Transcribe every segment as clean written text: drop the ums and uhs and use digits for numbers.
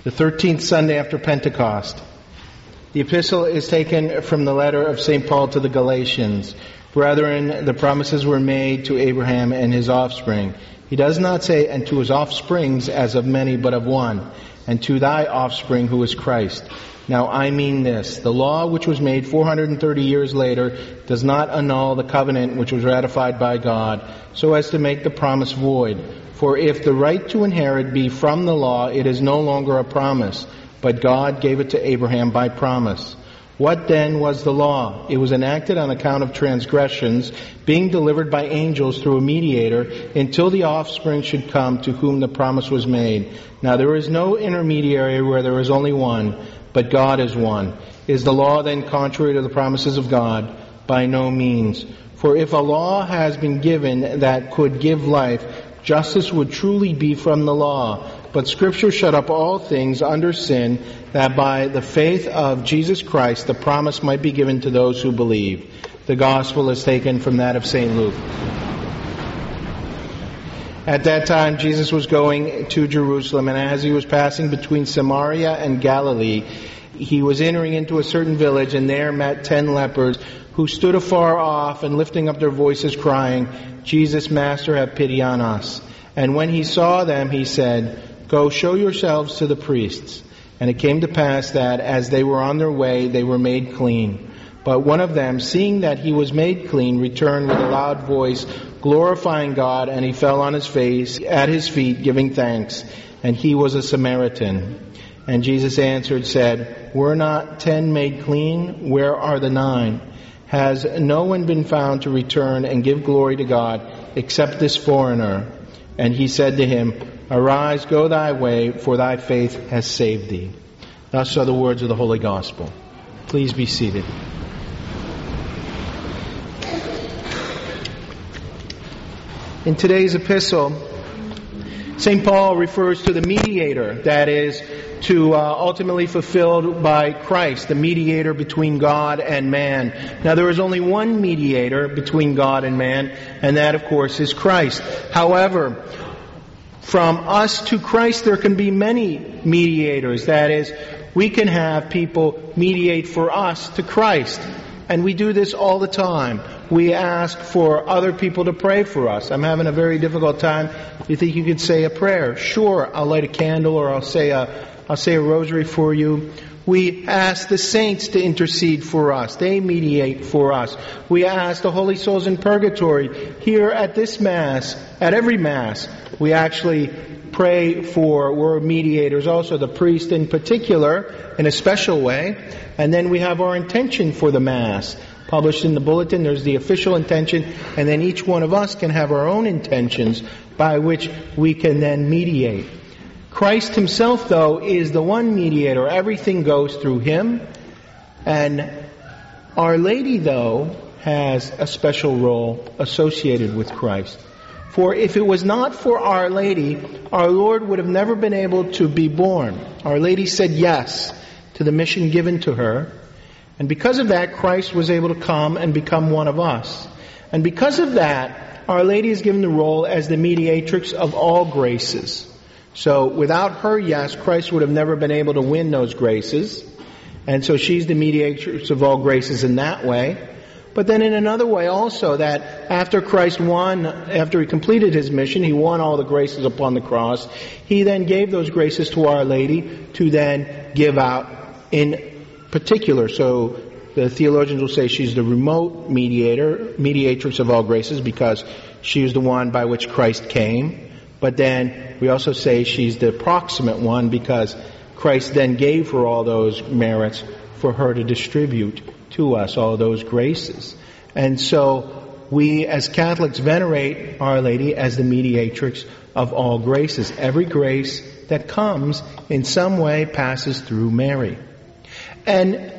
the 13th Sunday after Pentecost. The epistle is taken from the letter of St. Paul to the Galatians. Brethren, the promises were made to Abraham and his offspring. He does not say, and to his offsprings as of many, but of one, and to thy offspring who is Christ. Now I mean this, the law which was made 430 years later does not annul the covenant which was ratified by God, so as to make the promise void. For if the right to inherit be from the law, it is no longer a promise, but God gave it to Abraham by promise. What then was the law? It was enacted on account of transgressions, being delivered by angels through a mediator, until the offspring should come to whom the promise was made. Now there is no intermediary where there is only one, but God is one. Is the law then contrary to the promises of God? By no means. For if a law has been given that could give life, justice would truly be from the law. But Scripture shut up all things under sin, that by the faith of Jesus Christ the promise might be given to those who believe. The Gospel is taken from that of St. Luke. At that time Jesus was going to Jerusalem, and as he was passing between Samaria and Galilee, he was entering into a certain village, and there met 10 lepers, who stood afar off and lifting up their voices, crying, Jesus, Master, have pity on us. And when he saw them, he said, Go, show yourselves to the priests. And it came to pass that, as they were on their way, they were made clean. But one of them, seeing that he was made clean, returned with a loud voice, glorifying God, and he fell on his face at his feet, giving thanks. And he was a Samaritan. And Jesus answered, said, Were not 10 made clean? Where are the 9? Has no one been found to return and give glory to God, except this foreigner? And he said to him, Arise, go thy way, for thy faith has saved thee. Thus are the words of the Holy Gospel. Please be seated. In today's epistle, St. Paul refers to the mediator, that is, to ultimately fulfilled by Christ, the mediator between God and man. Now there is only one mediator between God and man, and that of course is Christ. However, from us to Christ there can be many mediators. That is, we can have people mediate for us to Christ. And we do this all the time. We ask for other people to pray for us. I'm having a very difficult time. You think you could say a prayer? Sure, I'll light a candle, or I'll say a rosary for you. We ask the saints to intercede for us. They mediate for us. We ask the holy souls in purgatory. Here at this Mass, at every Mass, we actually pray for, we're mediators also, the priest in particular, in a special way. And then we have our intention for the Mass. Published in the bulletin, there's the official intention, and then each one of us can have our own intentions by which we can then mediate. Christ himself, though, is the one mediator. Everything goes through him. And Our Lady, though, has a special role associated with Christ. For if it was not for Our Lady, our Lord would have never been able to be born. Our Lady said yes to the mission given to her. And because of that, Christ was able to come and become one of us. And because of that, Our Lady is given the role as the mediatrix of all graces. So without her yes, Christ would have never been able to win those graces. And so she's the mediatrix of all graces in that way. But then in another way also, that after Christ after he completed his mission, he won all the graces upon the cross. He then gave those graces to Our Lady to then give out in particular. So the theologians will say she's the remote mediatrix of all graces, because she is the one by which Christ came. But then we also say she's the proximate one, because Christ then gave her all those merits for her to distribute to us, all those graces. And so we as Catholics venerate Our Lady as the mediatrix of all graces. Every grace that comes in some way passes through Mary. And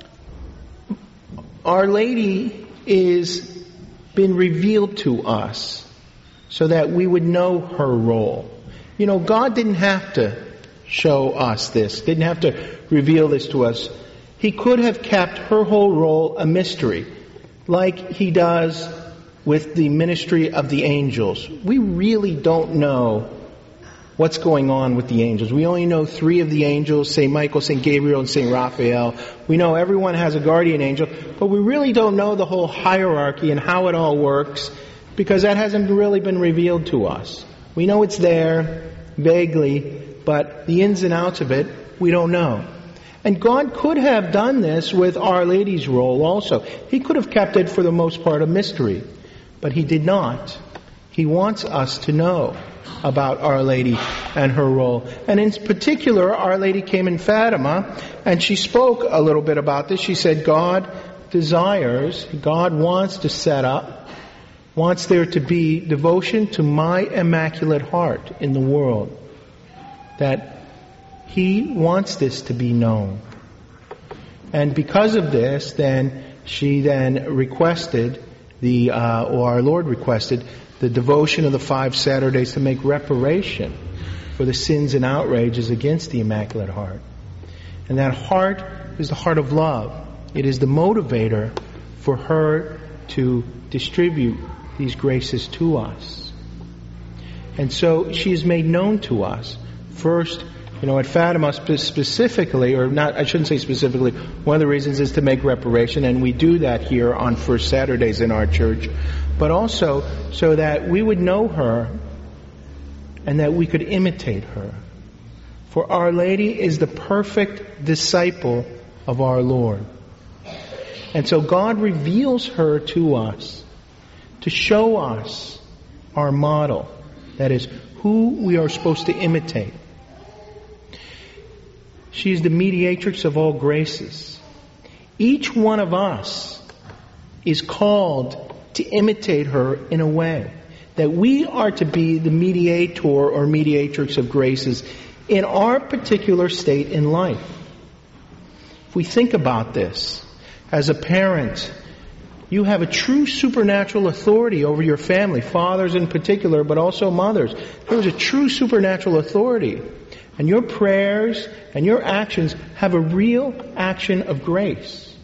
Our Lady is been revealed to us so that we would know her role. You know, God didn't have to show us this, didn't have to reveal this to us. He could have kept her whole role a mystery, like he does with the ministry of the angels. We really don't know what's going on with the angels. We only know 3 of the angels, St. Michael, St. Gabriel, and St. Raphael. We know everyone has a guardian angel, but we really don't know the whole hierarchy and how it all works, because that hasn't really been revealed to us. We know it's there, vaguely, but the ins and outs of it, we don't know. And God could have done this with Our Lady's role also. He could have kept it for the most part a mystery, but He did not. He wants us to know about Our Lady and her role. And in particular, Our Lady came in Fatima, and she spoke a little bit about this. She said, God wants to set up, wants there to be devotion to my Immaculate Heart in the world. That He wants this to be known. And because of this, then she then requested or our Lord requested the devotion of the 5 Saturdays to make reparation for the sins and outrages against the Immaculate Heart. And that heart is the heart of love. It is the motivator for her to distribute these graces to us. And so she is made known to us. First, at Fatima specifically, or not, I shouldn't say specifically, one of the reasons is to make reparation, and we do that here on First Saturdays in our church, but also so that we would know her and that we could imitate her. For Our Lady is the perfect disciple of our Lord. And so God reveals her to us to show us our model, that is, who we are supposed to imitate. She is the mediatrix of all graces. Each one of us is called to imitate her in a way. That we are to be the mediator or mediatrix of graces in our particular state in life. If we think about this, as a parent, you have a true supernatural authority over your family, fathers in particular, but also mothers. There is a true supernatural authority. And your prayers and your actions have a real action of grace.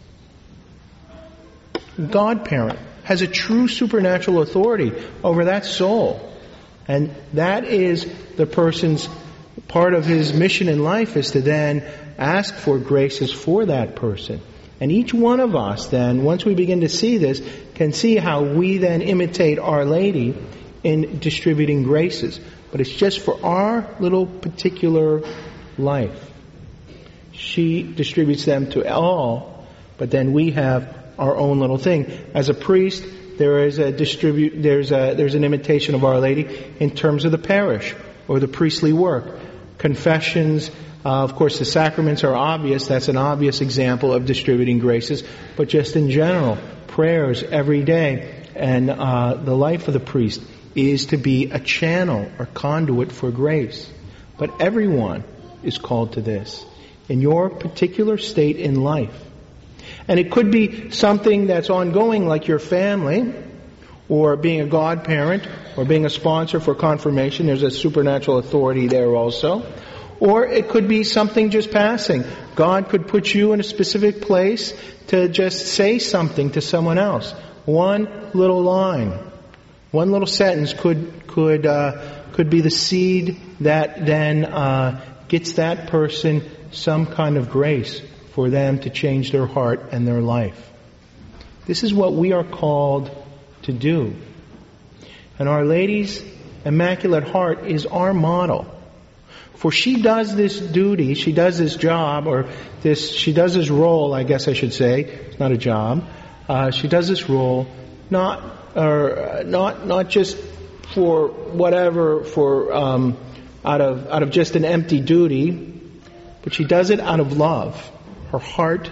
Godparent has a true supernatural authority over that soul. And that is the person's, part of his mission in life is to then ask for graces for that person. And each one of us then, once we begin to see this, can see how we then imitate Our Lady in distributing graces. But it's just for our little particular life. She distributes them to all, but then we have our own little thing. As a priest, there's an imitation of Our Lady in terms of the parish or the priestly work. Confessions, of course the sacraments are obvious, that's an obvious example of distributing graces, but just in general, prayers every day, and the life of the priest is to be a channel or conduit for grace. But everyone is called to this in your particular state in life. And it could be something that's ongoing, like your family, or being a godparent, or being a sponsor for confirmation. There's a supernatural authority there also. Or it could be something just passing. God could put you in a specific place to just say something to someone else. One little line, one little sentence could be the seed that then gets that person some kind of grace for them to change their heart and their life. This is what we are called to do. And Our Lady's Immaculate Heart is our model. For she does this duty, she does this job, she does this role, I guess I should say. It's not a job. She does this role not just for whatever, out of just an empty duty, but she does it out of love. Her heart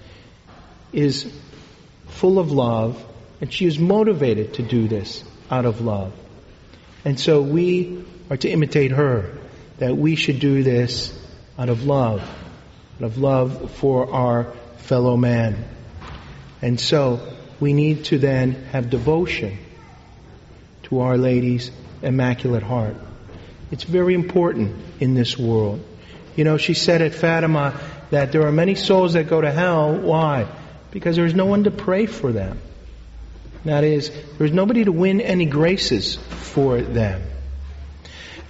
is full of love, and she is motivated to do this out of love. And so we are to imitate her, that we should do this out of love for our fellow man. And so we need to then have devotion to Our Lady's Immaculate Heart. It's very important in this world. She said at Fatima that there are many souls that go to hell. Why? Because there's no one to pray for them. That is, there's nobody to win any graces for them.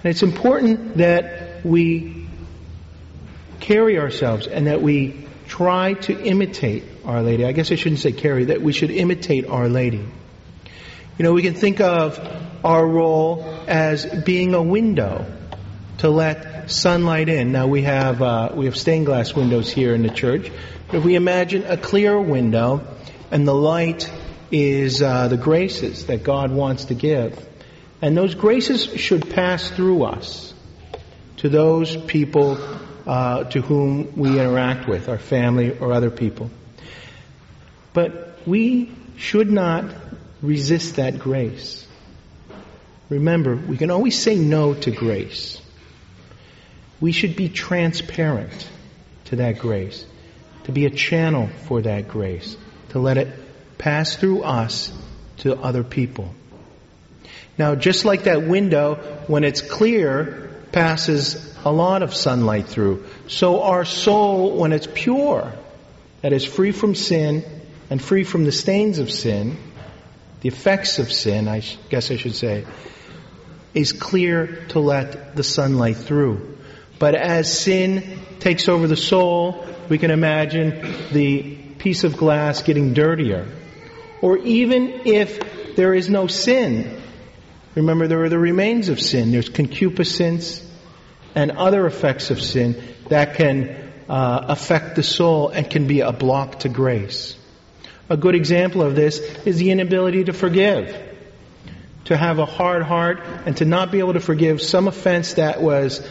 And it's important that we carry ourselves and that we try to imitate Our Lady. I guess I shouldn't say carry, that we should imitate Our Lady. We can think of our role as being a window to let sunlight in. Now we have stained glass windows here in the church. But if we imagine a clear window and the light is the graces that God wants to give, and those graces should pass through us to those people to whom we interact with, our family or other people. But we should not resist that grace. Remember, we can always say no to grace. We should be transparent to that grace, to be a channel for that grace, to let it pass through us to other people. Now, just like that window, when it's clear, passes a lot of sunlight through, so our soul, when it's pure, that is free from sin and free from the stains of sin, the effects of sin, I guess I should say, is clear to let the sunlight through. But as sin takes over the soul, we can imagine the piece of glass getting dirtier. Or even if there is no sin, remember there are the remains of sin. There's concupiscence and other effects of sin that can affect the soul and can be a block to grace. A good example of this is the inability to forgive. To have a hard heart and to not be able to forgive some offense that was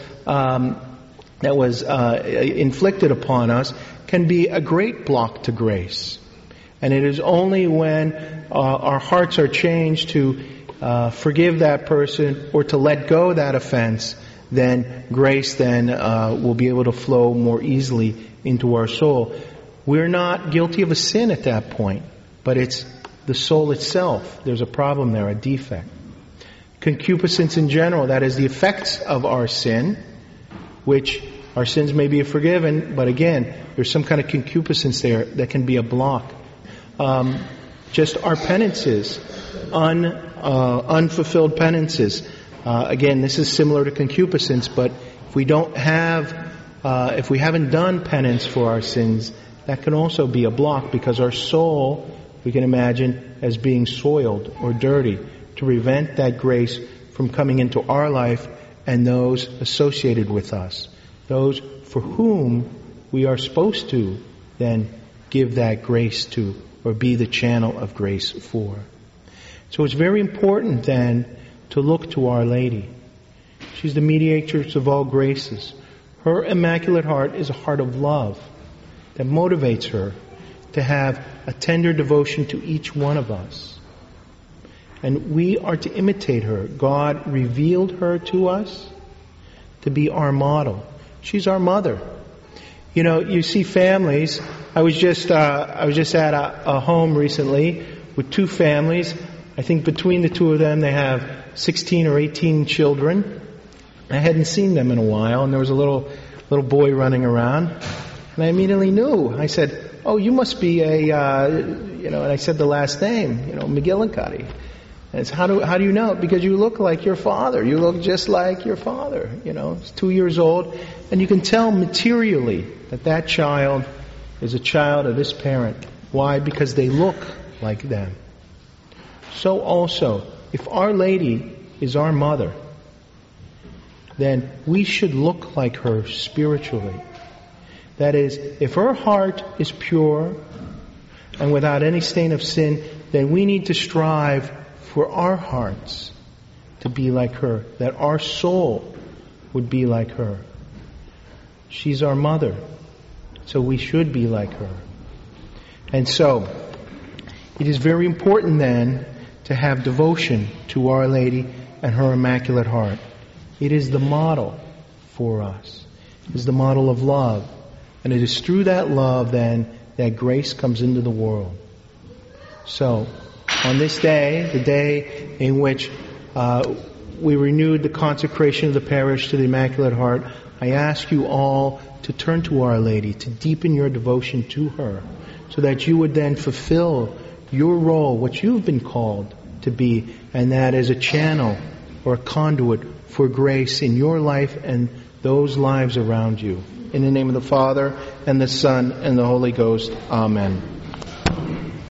inflicted upon us can be a great block to grace. And it is only when our hearts are changed to forgive that person or to let go of that offense, then grace then will be able to flow more easily into our soul. We're not guilty of a sin at that point, but it's the soul itself. There's a problem there, a defect. Concupiscence in general, that is the effects of our sin, which our sins may be forgiven, but again, there's some kind of concupiscence there that can be a block. Just our penances, unfulfilled penances. Again, this is similar to concupiscence, but if we haven't done penance for our sins, that can also be a block because our soul, we can imagine, as being soiled or dirty to prevent that grace from coming into our life and those associated with us, those for whom we are supposed to then give that grace to or be the channel of grace for. So it's very important then to look to Our Lady. She's the mediatrix of all graces. Her Immaculate Heart is a heart of love that motivates her to have a tender devotion to each one of us. And we are to imitate her. God revealed her to us to be our model. She's our mother. You see families. I was just at a home recently with two families. I think between the two of them they have 16 or 18 children. I hadn't seen them in a while, and there was a little boy running around. And I immediately knew. I said, "Oh, you must be and I said the last name, McGillicuddy." And it's, how do you know? Because you look like your father. You look just like your father. He's 2 years old. And you can tell materially that child is a child of this parent. Why? Because they look like them. So also, if Our Lady is our mother, then we should look like her spiritually. That is, if her heart is pure and without any stain of sin, then we need to strive for our hearts to be like her, that our soul would be like her. She's our mother, so we should be like her. And so, it is very important then to have devotion to Our Lady and her Immaculate Heart. It is the model for us. It is the model of love. And it is through that love then that grace comes into the world. So, on this day, the day in which we renewed the consecration of the parish to the Immaculate Heart, I ask you all to turn to Our Lady, to deepen your devotion to her, so that you would then fulfill your role, what you've been called to be, and that is a channel or a conduit for grace in your life and those lives around you. In the name of the Father, and the Son, and the Holy Ghost. Amen.